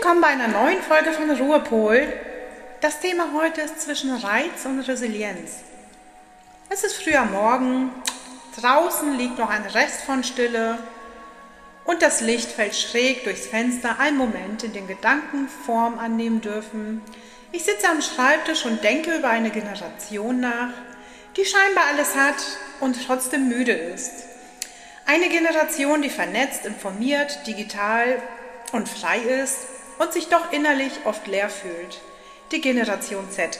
willkommen bei einer neuen Folge von Ruhepol. Das Thema heute ist zwischen Reiz und Resilienz. Es ist früh am Morgen, draußen liegt noch ein Rest von Stille und das Licht fällt schräg durchs Fenster, ein Moment, in dem Gedanken Form annehmen dürfen. Ich sitze am Schreibtisch und denke über eine Generation nach, die scheinbar alles hat und trotzdem müde ist. Eine Generation, die vernetzt, informiert, digital und frei ist und sich doch innerlich oft leer fühlt. Die Generation Z.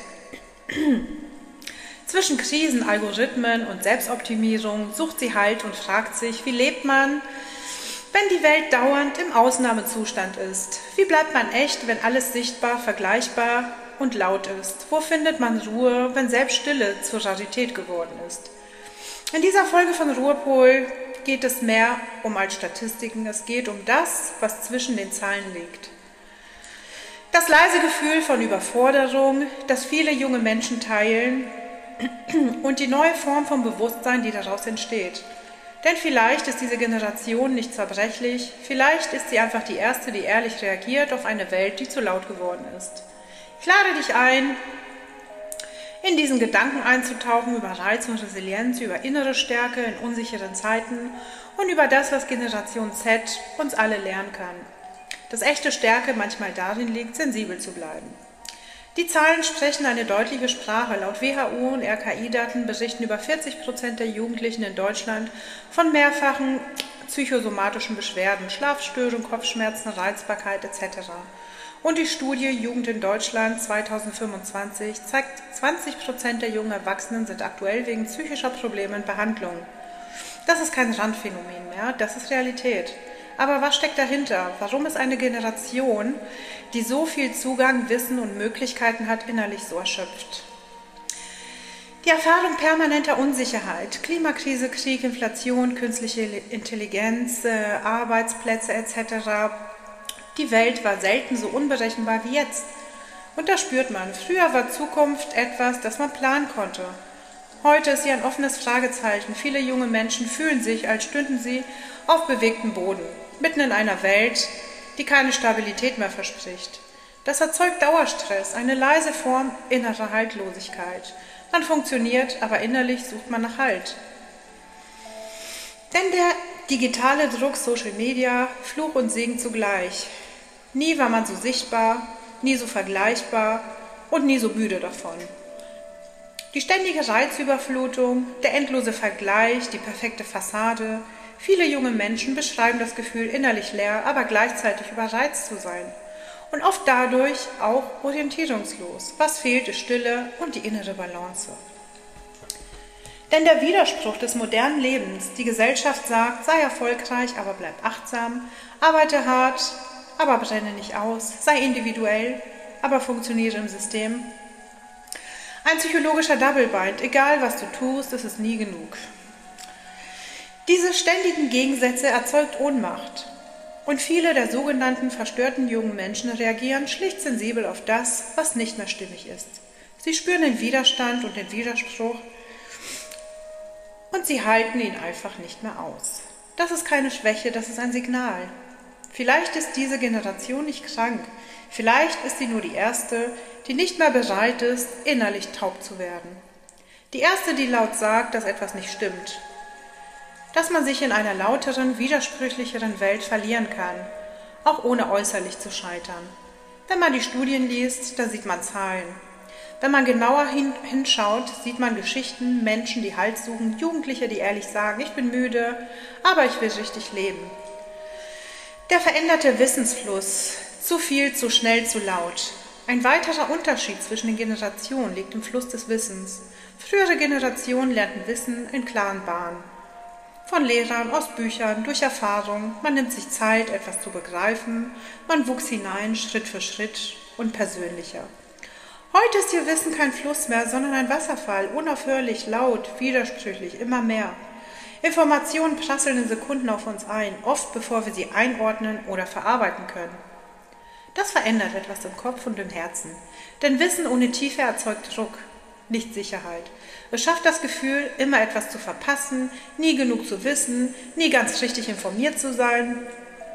Zwischen Krisen, Algorithmen und Selbstoptimierung sucht sie Halt und fragt sich, wie lebt man, wenn die Welt dauernd im Ausnahmezustand ist? Wie bleibt man echt, wenn alles sichtbar, vergleichbar und laut ist? Wo findet man Ruhe, wenn selbst Stille zur Rarität geworden ist? In dieser Folge von Ruhepol geht es mehr um als Statistiken, es geht um das, was zwischen den Zeilen liegt. Das leise Gefühl von Überforderung, das viele junge Menschen teilen und die neue Form von Bewusstsein, die daraus entsteht. Denn vielleicht ist diese Generation nicht zerbrechlich, vielleicht ist sie einfach die erste, die ehrlich reagiert auf eine Welt, die zu laut geworden ist. Ich lade dich ein, in diesen Gedanken einzutauchen über Reiz und Resilienz, über innere Stärke in unsicheren Zeiten und über das, was Generation Z uns alle lernen kann. Dass echte Stärke manchmal darin liegt, sensibel zu bleiben. Die Zahlen sprechen eine deutliche Sprache. Laut WHO und RKI-Daten berichten über 40% der Jugendlichen in Deutschland von mehrfachen psychosomatischen Beschwerden, Schlafstörungen, Kopfschmerzen, Reizbarkeit etc. Und die Studie Jugend in Deutschland 2025 zeigt, 20% der jungen Erwachsenen sind aktuell wegen psychischer Probleme in Behandlung. Das ist kein Randphänomen mehr, das ist Realität. Aber was steckt dahinter? Warum ist eine Generation, die so viel Zugang, Wissen und Möglichkeiten hat, innerlich so erschöpft? Die Erfahrung permanenter Unsicherheit, Klimakrise, Krieg, Inflation, künstliche Intelligenz, Arbeitsplätze etc. Die Welt war selten so unberechenbar wie jetzt. Und das spürt man. Früher war Zukunft etwas, das man planen konnte. Heute ist sie ein offenes Fragezeichen. Viele junge Menschen fühlen sich, als stünden sie auf bewegtem Boden, mitten in einer Welt, die keine Stabilität mehr verspricht. Das erzeugt Dauerstress, eine leise Form innerer Haltlosigkeit. Man funktioniert, aber innerlich sucht man nach Halt. Denn der digitale Druck, Social Media, Fluch und Segen zugleich. Nie war man so sichtbar, nie so vergleichbar und nie so müde davon. Die ständige Reizüberflutung, der endlose Vergleich, die perfekte Fassade. Viele junge Menschen beschreiben das Gefühl, innerlich leer, aber gleichzeitig überreizt zu sein. Und oft dadurch auch orientierungslos. Was fehlt, ist Stille und die innere Balance. Denn der Widerspruch des modernen Lebens, die Gesellschaft sagt, sei erfolgreich, aber bleib achtsam, arbeite hart, aber brenne nicht aus, sei individuell, aber funktioniere im System. Ein psychologischer Double-Bind, egal was du tust, ist es nie genug. Diese ständigen Gegensätze erzeugt Ohnmacht. Und viele der sogenannten verstörten jungen Menschen reagieren schlicht sensibel auf das, was nicht mehr stimmig ist. Sie spüren den Widerstand und den Widerspruch und sie halten ihn einfach nicht mehr aus. Das ist keine Schwäche, das ist ein Signal. Vielleicht ist diese Generation nicht krank, vielleicht ist sie nur die erste, die nicht mehr bereit ist, innerlich taub zu werden. Die erste, die laut sagt, dass etwas nicht stimmt. Dass man sich in einer lauteren, widersprüchlicheren Welt verlieren kann, auch ohne äußerlich zu scheitern. Wenn man die Studien liest, da sieht man Zahlen. Wenn man genauer hinschaut, sieht man Geschichten, Menschen, die Halt suchen, Jugendliche, die ehrlich sagen, ich bin müde, aber ich will richtig leben. Der veränderte Wissensfluss, zu viel, zu schnell, zu laut. Ein weiterer Unterschied zwischen den Generationen liegt im Fluss des Wissens. Frühere Generationen lernten Wissen in klaren Bahnen. Von Lehrern, aus Büchern, durch Erfahrung. Man nimmt sich Zeit, etwas zu begreifen. Man wuchs hinein, Schritt für Schritt und persönlicher. Heute ist ihr Wissen kein Fluss mehr, sondern ein Wasserfall, unaufhörlich, laut, widersprüchlich, immer mehr. Informationen prasseln in Sekunden auf uns ein, oft bevor wir sie einordnen oder verarbeiten können. Das verändert etwas im Kopf und im Herzen. Denn Wissen ohne Tiefe erzeugt Druck, nicht Sicherheit. Es schafft das Gefühl, immer etwas zu verpassen, nie genug zu wissen, nie ganz richtig informiert zu sein.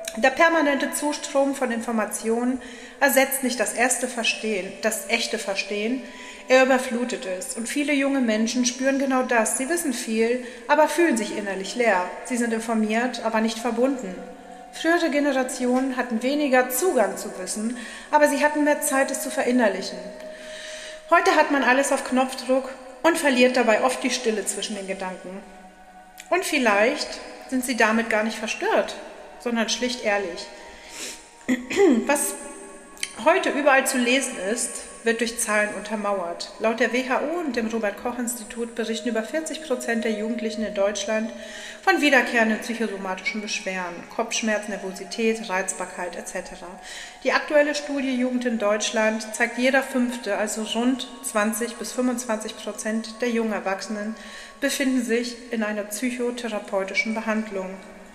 Der permanente Zustrom von Informationen ersetzt nicht das echte Verstehen, er überflutet es. Und viele junge Menschen spüren genau das. Sie wissen viel, aber fühlen sich innerlich leer. Sie sind informiert, aber nicht verbunden. Frühere Generationen hatten weniger Zugang zu Wissen, aber sie hatten mehr Zeit, es zu verinnerlichen. Heute hat man alles auf Knopfdruck und verliert dabei oft die Stille zwischen den Gedanken. Und vielleicht sind sie damit gar nicht verstört, sondern schlicht ehrlich. Was heute überall zu lesen ist, wird durch Zahlen untermauert. Laut der WHO und dem Robert-Koch-Institut berichten über 40% der Jugendlichen in Deutschland von wiederkehrenden psychosomatischen Beschwerden, Kopfschmerz, Nervosität, Reizbarkeit etc. Die aktuelle Studie Jugend in Deutschland zeigt, jeder Fünfte, also rund 20-25% der jungen Erwachsenen, befinden sich in einer psychotherapeutischen Behandlung.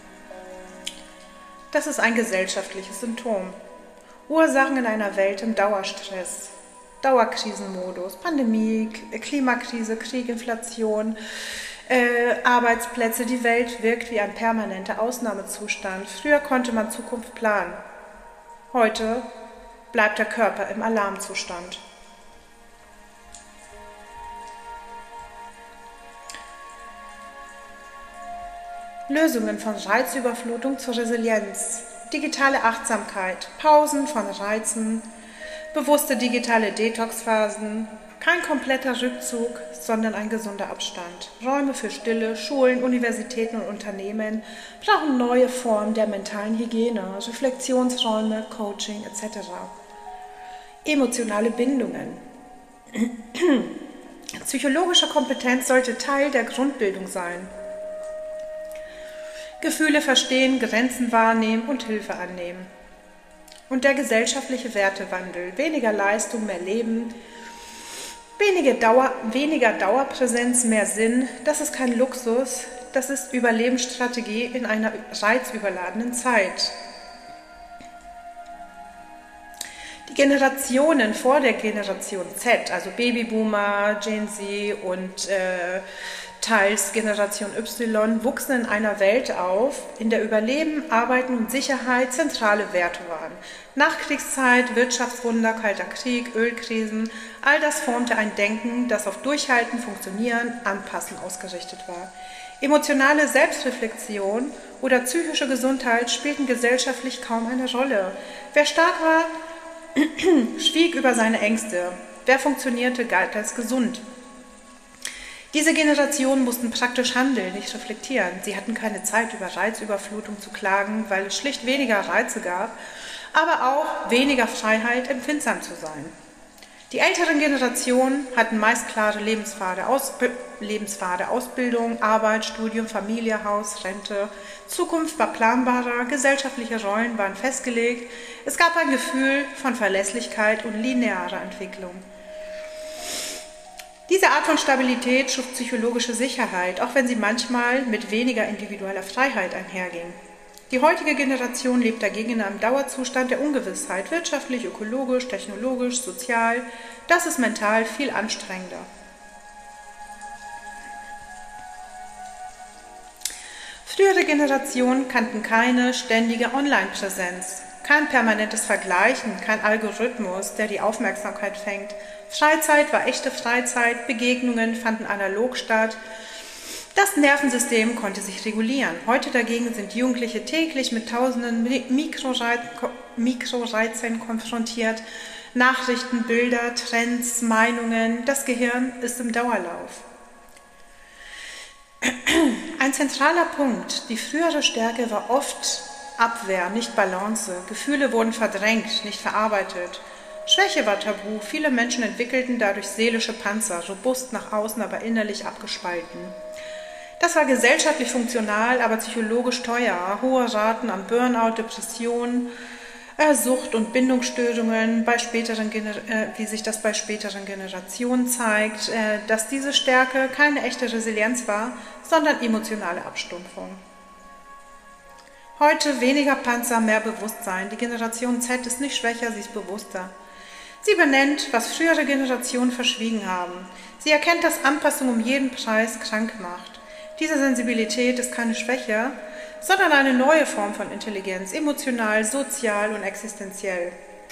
Das ist ein gesellschaftliches Symptom. Ursachen in einer Welt im Dauerstress, Dauerkrisenmodus, Pandemie, Klimakrise, Krieg, Inflation, Arbeitsplätze. Die Welt wirkt wie ein permanenter Ausnahmezustand. Früher konnte man Zukunft planen. Heute bleibt der Körper im Alarmzustand. Lösungen von Reizüberflutung zur Resilienz, digitale Achtsamkeit, Pausen von Reizen, bewusste digitale Detoxphasen, kein kompletter Rückzug, sondern ein gesunder Abstand. Räume für Stille, Schulen, Universitäten und Unternehmen brauchen neue Formen der mentalen Hygiene, Reflexionsräume, Coaching etc. Emotionale Bindungen. Psychologische Kompetenz sollte Teil der Grundbildung sein. Gefühle verstehen, Grenzen wahrnehmen und Hilfe annehmen. Und der gesellschaftliche Wertewandel, weniger Leistung, mehr Leben, weniger Dauerpräsenz, mehr Sinn, das ist kein Luxus, das ist Überlebensstrategie in einer reizüberladenen Zeit. Die Generationen vor der Generation Z, also Babyboomer, Gen Z und teils Generation Y, wuchsen in einer Welt auf, in der Überleben, Arbeiten und Sicherheit zentrale Werte waren. Nachkriegszeit, Wirtschaftswunder, Kalter Krieg, Ölkrisen, all das formte ein Denken, das auf Durchhalten, Funktionieren, Anpassen ausgerichtet war. Emotionale Selbstreflexion oder psychische Gesundheit spielten gesellschaftlich kaum eine Rolle. Wer stark war, schwieg über seine Ängste. Wer funktionierte, galt als gesund. Diese Generationen mussten praktisch handeln, nicht reflektieren. Sie hatten keine Zeit, über Reizüberflutung zu klagen, weil es schlicht weniger Reize gab, aber auch weniger Freiheit, empfindsam zu sein. Die älteren Generationen hatten meist klare Lebenspfade, Ausbildung, Arbeit, Studium, Familie, Haus, Rente. Zukunft war planbarer, gesellschaftliche Rollen waren festgelegt. Es gab ein Gefühl von Verlässlichkeit und linearer Entwicklung. Diese Art von Stabilität schuf psychologische Sicherheit, auch wenn sie manchmal mit weniger individueller Freiheit einherging. Die heutige Generation lebt dagegen in einem Dauerzustand der Ungewissheit, wirtschaftlich, ökologisch, technologisch, sozial. Das ist mental viel anstrengender. Frühere Generationen kannten keine ständige Online-Präsenz, kein permanentes Vergleichen, kein Algorithmus, der die Aufmerksamkeit fängt. Freizeit war echte Freizeit, Begegnungen fanden analog statt. Das Nervensystem konnte sich regulieren. Heute dagegen sind Jugendliche täglich mit tausenden Mikroreizen konfrontiert. Nachrichten, Bilder, Trends, Meinungen. Das Gehirn ist im Dauerlauf. Ein zentraler Punkt, die frühere Stärke war oft Abwehr, nicht Balance. Gefühle wurden verdrängt, nicht verarbeitet. Schwäche war tabu. Viele Menschen entwickelten dadurch seelische Panzer, robust nach außen, aber innerlich abgespalten. Das war gesellschaftlich funktional, aber psychologisch teuer. Hohe Raten an Burnout, Depressionen, Sucht- und Bindungsstörungen, wie sich das bei späteren Generationen zeigt, dass diese Stärke keine echte Resilienz war, sondern emotionale Abstumpfung. Heute weniger Panzer, mehr Bewusstsein. Die Generation Z ist nicht schwächer, sie ist bewusster. Sie benennt, was frühere Generationen verschwiegen haben. Sie erkennt, dass Anpassung um jeden Preis krank macht. Diese Sensibilität ist keine Schwäche, sondern eine neue Form von Intelligenz, emotional, sozial und existenziell.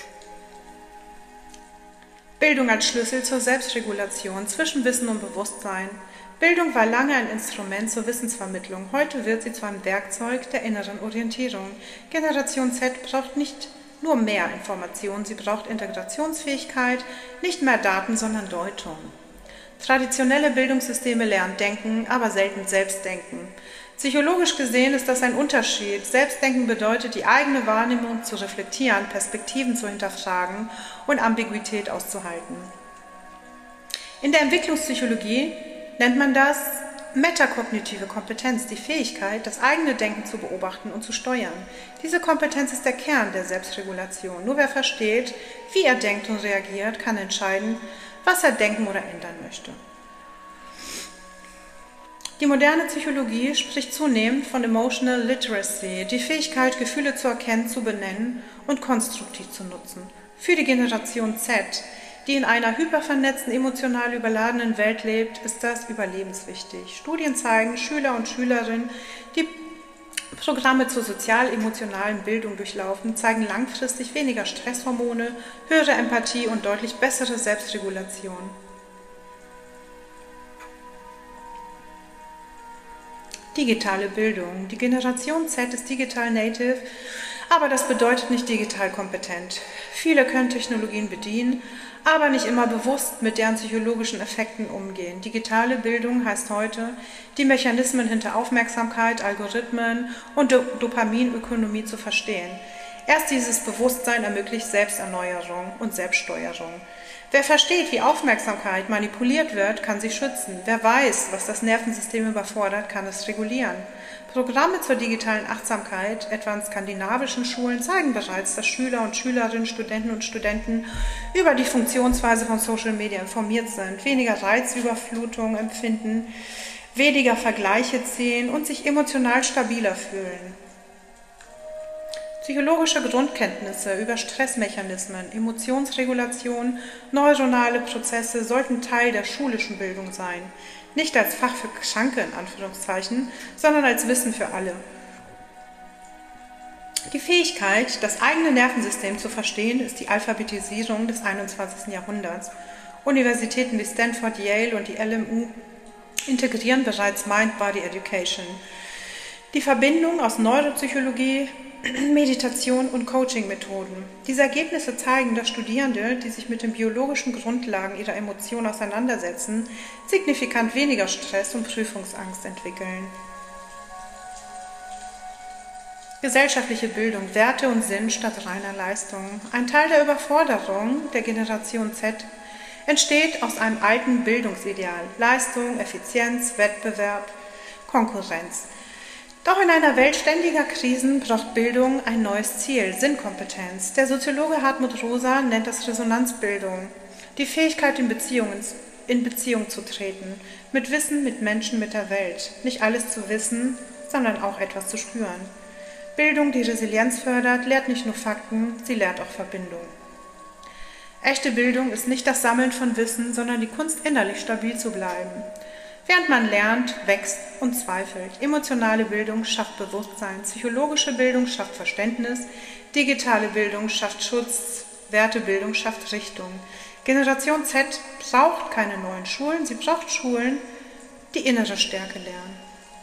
Bildung als Schlüssel zur Selbstregulation zwischen Wissen und Bewusstsein. Bildung war lange ein Instrument zur Wissensvermittlung. Heute wird sie zu einem Werkzeug der inneren Orientierung. Generation Z braucht nicht nur mehr Informationen, sie braucht Integrationsfähigkeit, nicht mehr Daten, sondern Deutung. Traditionelle Bildungssysteme lernen Denken, aber selten Selbstdenken. Psychologisch gesehen ist das ein Unterschied. Selbstdenken bedeutet, die eigene Wahrnehmung zu reflektieren, Perspektiven zu hinterfragen und Ambiguität auszuhalten. In der Entwicklungspsychologie nennt man das metakognitive Kompetenz, die Fähigkeit, das eigene Denken zu beobachten und zu steuern. Diese Kompetenz ist der Kern der Selbstregulation. Nur wer versteht, wie er denkt und reagiert, kann entscheiden, was er denken oder ändern möchte. Die moderne Psychologie spricht zunehmend von Emotional Literacy, die Fähigkeit, Gefühle zu erkennen, zu benennen und konstruktiv zu nutzen. Für die Generation Z, die in einer hypervernetzten, emotional überladenen Welt lebt, ist das überlebenswichtig. Studien zeigen, Schüler und Schülerinnen, die Programme zur sozial-emotionalen Bildung durchlaufen, zeigen langfristig weniger Stresshormone, höhere Empathie und deutlich bessere Selbstregulation. Digitale Bildung. Die Generation Z ist digital native, aber das bedeutet nicht digital kompetent. Viele können Technologien bedienen, aber nicht immer bewusst mit deren psychologischen Effekten umgehen. Digitale Bildung heißt heute, die Mechanismen hinter Aufmerksamkeit, Algorithmen und Dopaminökonomie zu verstehen. Erst dieses Bewusstsein ermöglicht Selbsterneuerung und Selbststeuerung. Wer versteht, wie Aufmerksamkeit manipuliert wird, kann sich schützen. Wer weiß, was das Nervensystem überfordert, kann es regulieren. Programme zur digitalen Achtsamkeit, etwa in skandinavischen Schulen, zeigen bereits, dass Schüler und Schülerinnen, Studenten und Studenten über die Funktionsweise von Social Media informiert sind, weniger Reizüberflutung empfinden, weniger Vergleiche ziehen und sich emotional stabiler fühlen. Psychologische Grundkenntnisse über Stressmechanismen, Emotionsregulation, neuronale Prozesse sollten Teil der schulischen Bildung sein. Nicht als Fach für Kranke in Anführungszeichen, sondern als Wissen für alle. Die Fähigkeit, das eigene Nervensystem zu verstehen, ist die Alphabetisierung des 21. Jahrhunderts. Universitäten wie Stanford, Yale und die LMU integrieren bereits Mind-Body Education. Die Verbindung aus Neuropsychologie, Meditation und Coaching-Methoden. Diese Ergebnisse zeigen, dass Studierende, die sich mit den biologischen Grundlagen ihrer Emotionen auseinandersetzen, signifikant weniger Stress und Prüfungsangst entwickeln. Gesellschaftliche Bildung, Werte und Sinn statt reiner Leistung. Ein Teil der Überforderung der Generation Z entsteht aus einem alten Bildungsideal. Leistung, Effizienz, Wettbewerb, Konkurrenz. Doch in einer Welt ständiger Krisen braucht Bildung ein neues Ziel, Sinnkompetenz. Der Soziologe Hartmut Rosa nennt das Resonanzbildung, die Fähigkeit, in Beziehung zu treten, mit Wissen, mit Menschen, mit der Welt. Nicht alles zu wissen, sondern auch etwas zu spüren. Bildung, die Resilienz fördert, lehrt nicht nur Fakten, sie lehrt auch Verbindung. Echte Bildung ist nicht das Sammeln von Wissen, sondern die Kunst, innerlich stabil zu bleiben. Während man lernt, wächst und zweifelt. Emotionale Bildung schafft Bewusstsein, psychologische Bildung schafft Verständnis, digitale Bildung schafft Schutz, Wertebildung schafft Richtung. Generation Z braucht keine neuen Schulen, sie braucht Schulen, die innere Stärke lernen.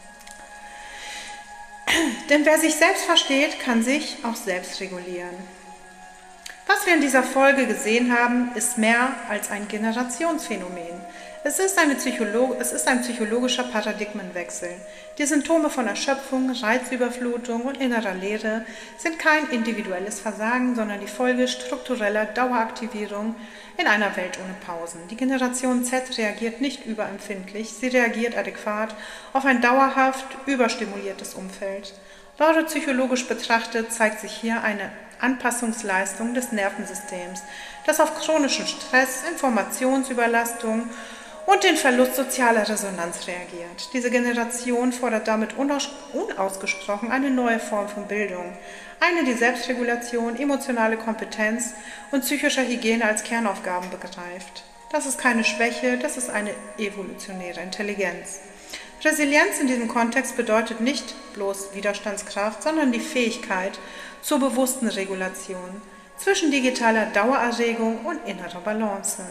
Denn wer sich selbst versteht, kann sich auch selbst regulieren. Was wir in dieser Folge gesehen haben, ist mehr als ein Generationsphänomen. Es ist ein psychologischer Paradigmenwechsel. Die Symptome von Erschöpfung, Reizüberflutung und innerer Leere sind kein individuelles Versagen, sondern die Folge struktureller Daueraktivierung in einer Welt ohne Pausen. Die Generation Z reagiert nicht überempfindlich, sie reagiert adäquat auf ein dauerhaft überstimuliertes Umfeld. Neuropsychologisch betrachtet zeigt sich hier eine Anpassungsleistung des Nervensystems, das auf chronischen Stress, Informationsüberlastung und den Verlust sozialer Resonanz reagiert. Diese Generation fordert damit unausgesprochen eine neue Form von Bildung, eine, die Selbstregulation, emotionale Kompetenz und psychische Hygiene als Kernaufgaben begreift. Das ist keine Schwäche, das ist eine evolutionäre Intelligenz. Resilienz in diesem Kontext bedeutet nicht bloß Widerstandskraft, sondern die Fähigkeit zur bewussten Regulation zwischen digitaler Dauererregung und innerer Balance.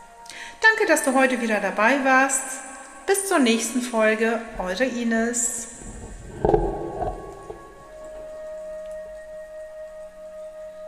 Danke, dass du heute wieder dabei warst. Bis zur nächsten Folge, eure Ines.